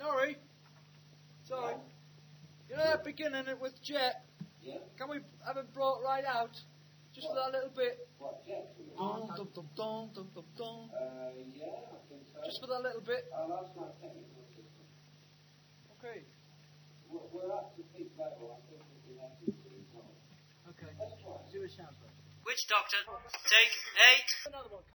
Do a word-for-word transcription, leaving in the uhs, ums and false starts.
Sorry. Sorry. You know that beginning it with Jet? Yeah. Can we have it brought right out? Just What? for that little bit. What, Jet? Dum, dum, dum, dum, dum, dum, dum. Uh, yeah, I think so. Just for that little bit. I'll ask my technical assistant. Okay. We're, we're up to peak level. I think we'll be happy to resolve. Okay. Let's try. See what it sounds like. Which doctor? Take eight. Another one.